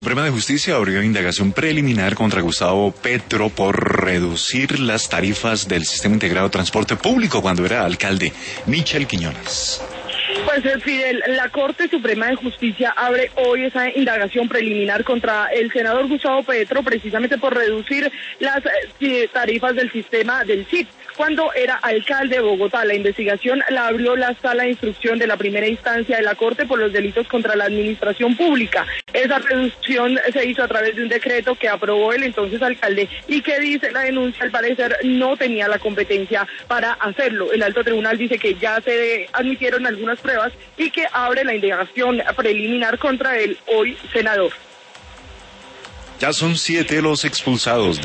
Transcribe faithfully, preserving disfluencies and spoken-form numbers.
Suprema de Justicia abrió indagación preliminar contra Gustavo Petro por reducir las tarifas del Sistema Integrado de Transporte Público cuando era alcalde. Michel Quiñones. Pues Fidel, la Corte Suprema de Justicia abre hoy esa indagación preliminar contra el senador Gustavo Petro precisamente por reducir las eh, tarifas del sistema del S I T. Cuando era alcalde de Bogotá, la investigación la abrió la Sala de Instrucción de la primera instancia de la Corte por los delitos contra la administración pública. Esa reducción se hizo a través de un decreto que aprobó el entonces alcalde y que dice la denuncia, al parecer, no tenía la competencia para hacerlo. El alto tribunal dice que ya se admitieron algunas pruebas y que abre la indagación preliminar contra el hoy senador. Ya son siete los expulsados